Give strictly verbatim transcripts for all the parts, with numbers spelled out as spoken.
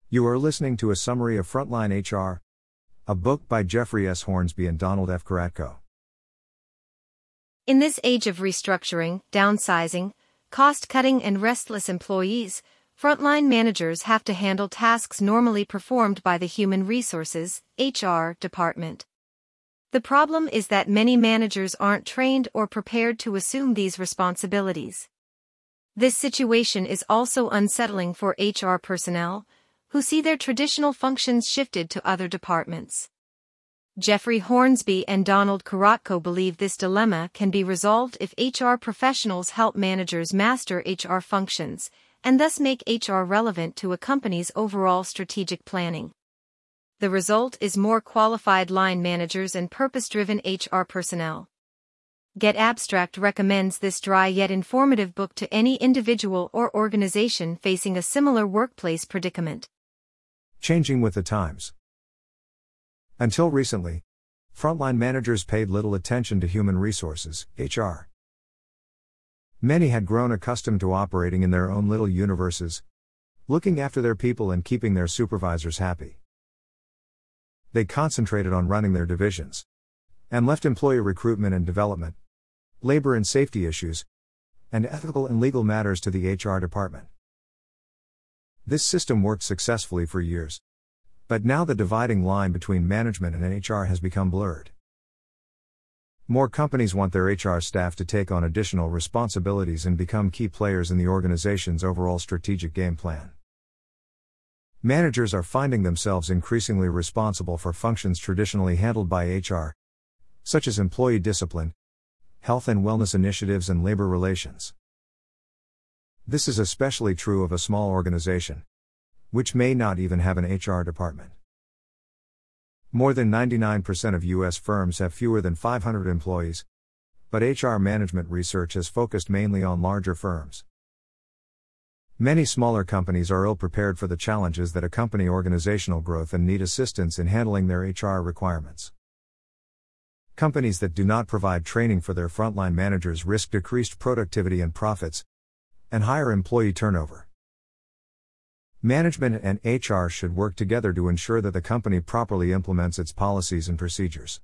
You are listening to a summary of Frontline H R, a book by Jeffrey S. Hornsby and Donald F. Karatko. In this age of restructuring, downsizing, cost-cutting and restless employees, frontline managers have to handle tasks normally performed by the Human Resources (H R) department. The problem is that many managers aren't trained or prepared to assume these responsibilities. This situation is also unsettling for H R personnel, who see their traditional functions shifted to other departments. Jeffrey Hornsby and Donald Karatko believe this dilemma can be resolved if H R professionals help managers master H R functions, and thus make H R relevant to a company's overall strategic planning. The result is more qualified line managers and purpose-driven H R personnel. Get Abstract recommends this dry yet informative book to any individual or organization facing a similar workplace predicament. Changing with the times. Until recently, frontline managers paid little attention to human resources, H R. Many had grown accustomed to operating in their own little universes, looking after their people and keeping their supervisors happy. They concentrated on running their divisions, and left employee recruitment and development, labor and safety issues, and ethical and legal matters to the H R department. This system worked successfully for years, but now the dividing line between management and H R has become blurred. More companies want their H R staff to take on additional responsibilities and become key players in the organization's overall strategic game plan. Managers are finding themselves increasingly responsible for functions traditionally handled by H R, such as employee discipline, health and wellness initiatives, and labor relations. This is especially true of a small organization, which may not even have an H R department. More than ninety-nine percent of U S firms have fewer than five hundred employees, but H R management research has focused mainly on larger firms. Many smaller companies are ill-prepared for the challenges that accompany organizational growth and need assistance in handling their H R requirements. Companies that do not provide training for their frontline managers risk decreased productivity and profits, and higher employee turnover. Management and H R should work together to ensure that the company properly implements its policies and procedures.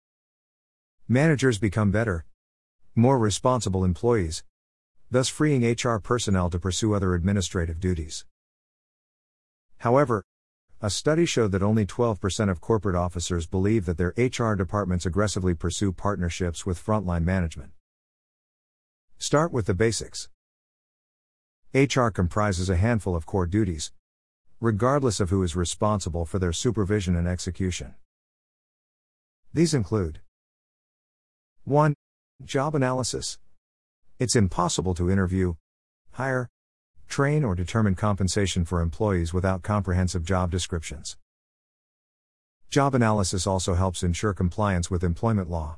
Managers become better, more responsible employees, thus freeing H R personnel to pursue other administrative duties. However, a study showed that only twelve percent of corporate officers believe that their H R departments aggressively pursue partnerships with frontline management. Start with the basics. H R comprises a handful of core duties, regardless of who is responsible for their supervision and execution. These include: one. Job analysis. It's impossible to interview, hire, train, or determine compensation for employees without comprehensive job descriptions. Job analysis also helps ensure compliance with employment law.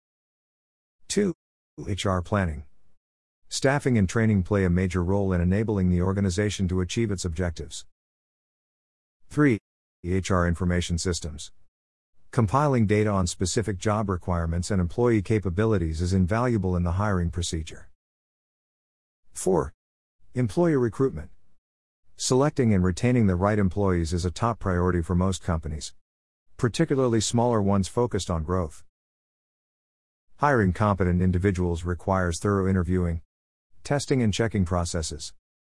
two. H R planning. Staffing and training play a major role in enabling the organization to achieve its objectives. three. H R information systems. Compiling data on specific job requirements and employee capabilities is invaluable in the hiring procedure. four. Employee recruitment. Selecting and retaining the right employees is a top priority for most companies, particularly smaller ones focused on growth. Hiring competent individuals requires thorough interviewing, testing and checking processes.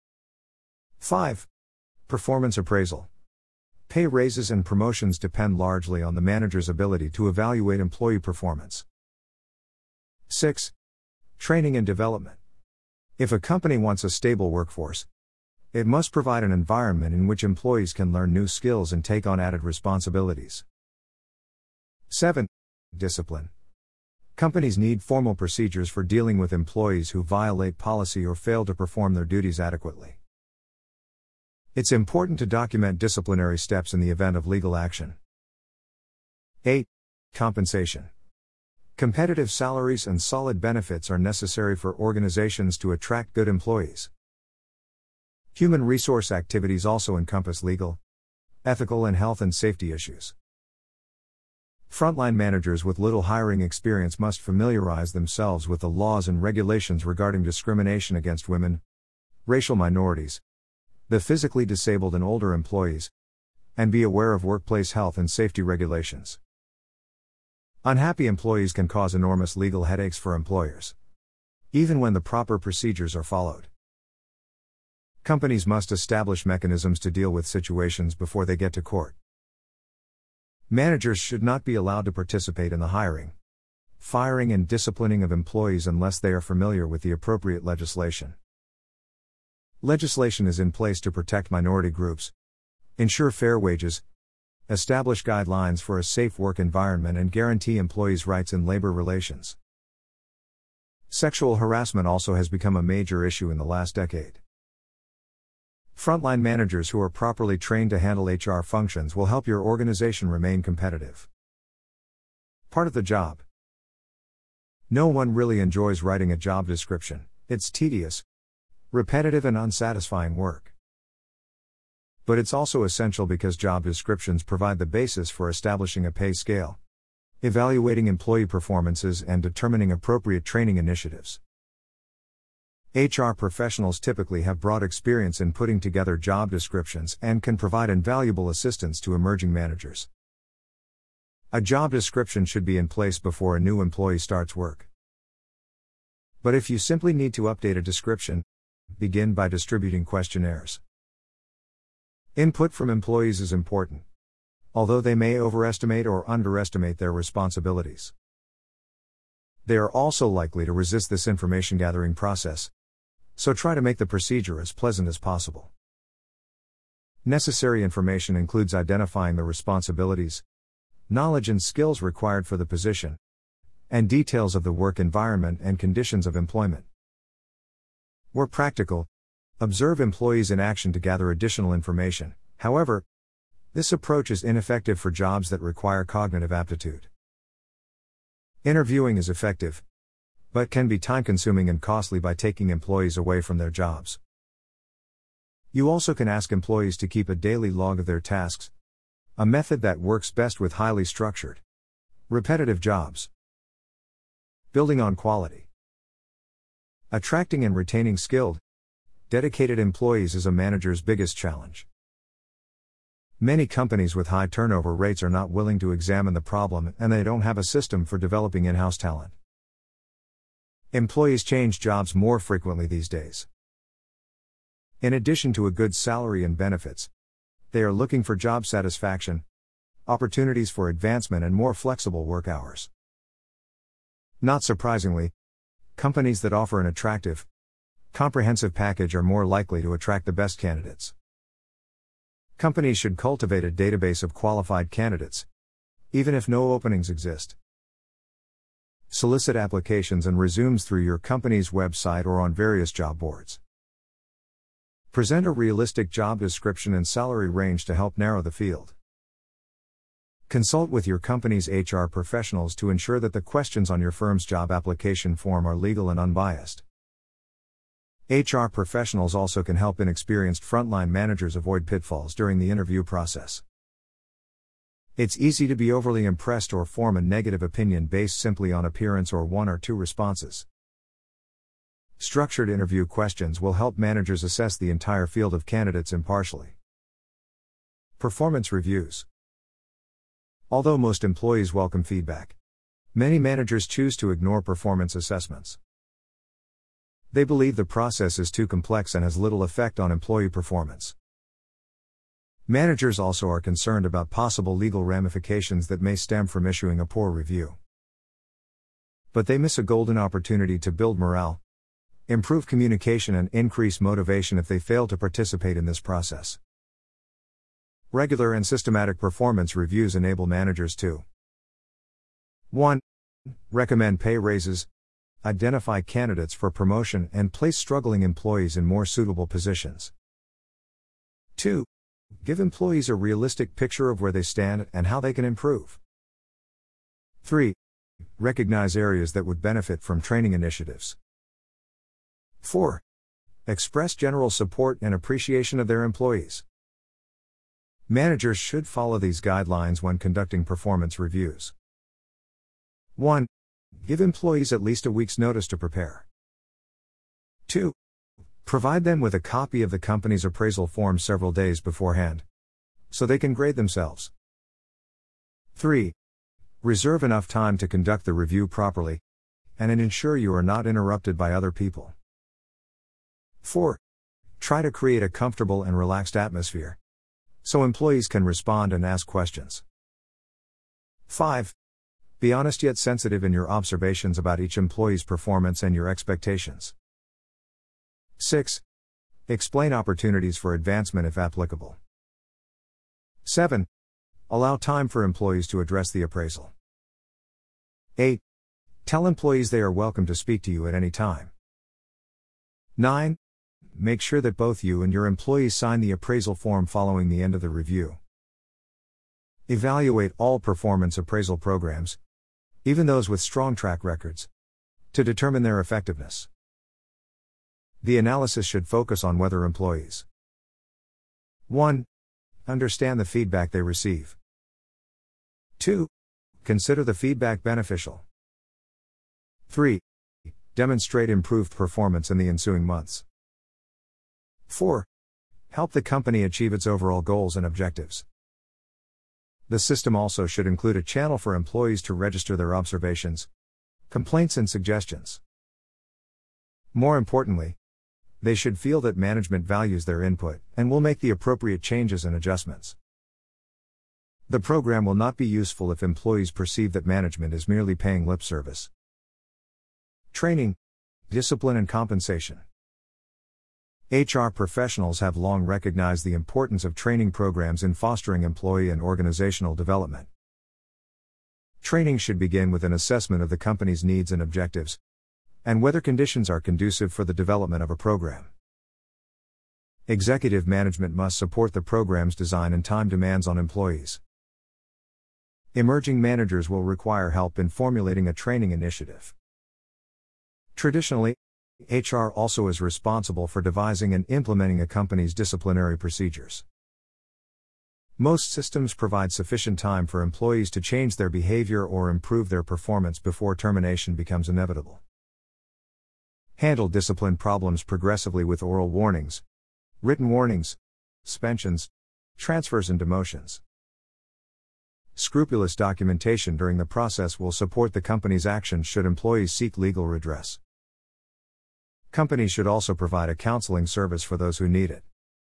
five. Performance appraisal. Pay raises and promotions depend largely on the manager's ability to evaluate employee performance. six. Training and development. If a company wants a stable workforce, it must provide an environment in which employees can learn new skills and take on added responsibilities. seven. Discipline. Companies need formal procedures for dealing with employees who violate policy or fail to perform their duties adequately. It's important to document disciplinary steps in the event of legal action. eight. Compensation. Competitive salaries and solid benefits are necessary for organizations to attract good employees. Human resource activities also encompass legal, ethical, and health and safety issues. Frontline managers with little hiring experience must familiarize themselves with the laws and regulations regarding discrimination against women, racial minorities, the physically disabled and older employees, and be aware of workplace health and safety regulations. Unhappy employees can cause enormous legal headaches for employers, even when the proper procedures are followed. Companies must establish mechanisms to deal with situations before they get to court. Managers should not be allowed to participate in the hiring, firing, and disciplining of employees unless they are familiar with the appropriate legislation. Legislation is in place to protect minority groups, ensure fair wages, establish guidelines for a safe work environment, and guarantee employees' rights in labor relations. Sexual harassment also has become a major issue in the last decade. Frontline managers who are properly trained to handle H R functions will help your organization remain competitive. Part of the job. No one really enjoys writing a job description. It's tedious, repetitive, and unsatisfying work. But it's also essential because job descriptions provide the basis for establishing a pay scale, evaluating employee performances, and determining appropriate training initiatives. H R professionals typically have broad experience in putting together job descriptions and can provide invaluable assistance to emerging managers. A job description should be in place before a new employee starts work. But if you simply need to update a description, begin by distributing questionnaires. Input from employees is important, although they may overestimate or underestimate their responsibilities. They are also likely to resist this information gathering process, so try to make the procedure as pleasant as possible. Necessary information includes identifying the responsibilities, knowledge and skills required for the position, and details of the work environment and conditions of employment. Where practical, observe employees in action to gather additional information. However, this approach is ineffective for jobs that require cognitive aptitude. Interviewing is effective, but can be time-consuming and costly by taking employees away from their jobs. You also can ask employees to keep a daily log of their tasks, a method that works best with highly structured, repetitive jobs. Building on quality. Attracting and retaining skilled, dedicated employees is a manager's biggest challenge. Many companies with high turnover rates are not willing to examine the problem, and they don't have a system for developing in-house talent. Employees change jobs more frequently these days. In addition to a good salary and benefits, they are looking for job satisfaction, opportunities for advancement, and more flexible work hours. Not surprisingly, companies that offer an attractive, comprehensive package are more likely to attract the best candidates. Companies should cultivate a database of qualified candidates, even if no openings exist. Solicit applications and resumes through your company's website or on various job boards. Present a realistic job description and salary range to help narrow the field. Consult with your company's H R professionals to ensure that the questions on your firm's job application form are legal and unbiased. H R professionals also can help inexperienced frontline managers avoid pitfalls during the interview process. It's easy to be overly impressed or form a negative opinion based simply on appearance or one or two responses. Structured interview questions will help managers assess the entire field of candidates impartially. Performance reviews. Although most employees welcome feedback, many managers choose to ignore performance assessments. They believe the process is too complex and has little effect on employee performance. Managers also are concerned about possible legal ramifications that may stem from issuing a poor review. But they miss a golden opportunity to build morale, improve communication, and increase motivation if they fail to participate in this process. Regular and systematic performance reviews enable managers to one Recommend pay raises, identify candidates for promotion, and place struggling employees in more suitable positions. two Give employees a realistic picture of where they stand and how they can improve. three Recognize areas that would benefit from training initiatives. four Express general support and appreciation of their employees. Managers should follow these guidelines when conducting performance reviews. one Give employees at least a week's notice to prepare. two Provide them with a copy of the company's appraisal form several days beforehand, so they can grade themselves. three. Reserve enough time to conduct the review properly, and ensure you are not interrupted by other people. four. Try to create a comfortable and relaxed atmosphere, so employees can respond and ask questions. five. Be honest yet sensitive in your observations about each employee's performance and your expectations. six. Explain opportunities for advancement if applicable. seven. Allow time for employees to address the appraisal. eight. Tell employees they are welcome to speak to you at any time. nine. Make sure that both you and your employees sign the appraisal form following the end of the review. Evaluate all performance appraisal programs, even those with strong track records, to determine their effectiveness. The analysis should focus on whether employees one. Understand the feedback they receive. two. Consider the feedback beneficial. three. Demonstrate improved performance in the ensuing months. four. Help the company achieve its overall goals and objectives. The system also should include a channel for employees to register their observations, complaints, and suggestions. More importantly, they should feel that management values their input and will make the appropriate changes and adjustments. The program will not be useful if employees perceive that management is merely paying lip service. Training, discipline, and compensation. H R professionals have long recognized the importance of training programs in fostering employee and organizational development. Training should begin with an assessment of the company's needs and objectives, and whether conditions are conducive for the development of a program. Executive management must support the program's design and time demands on employees. Emerging managers will require help in formulating a training initiative. Traditionally, H R also is responsible for devising and implementing a company's disciplinary procedures. Most systems provide sufficient time for employees to change their behavior or improve their performance before termination becomes inevitable. Handle discipline problems progressively with oral warnings, written warnings, suspensions, transfers, and demotions. Scrupulous documentation during the process will support the company's actions should employees seek legal redress. Companies should also provide a counseling service for those who need it.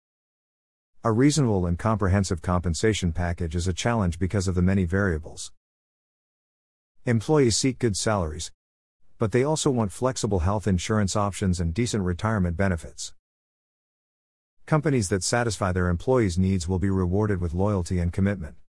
A reasonable and comprehensive compensation package is a challenge because of the many variables. Employees seek good salaries, but they also want flexible health insurance options and decent retirement benefits. Companies that satisfy their employees' needs will be rewarded with loyalty and commitment.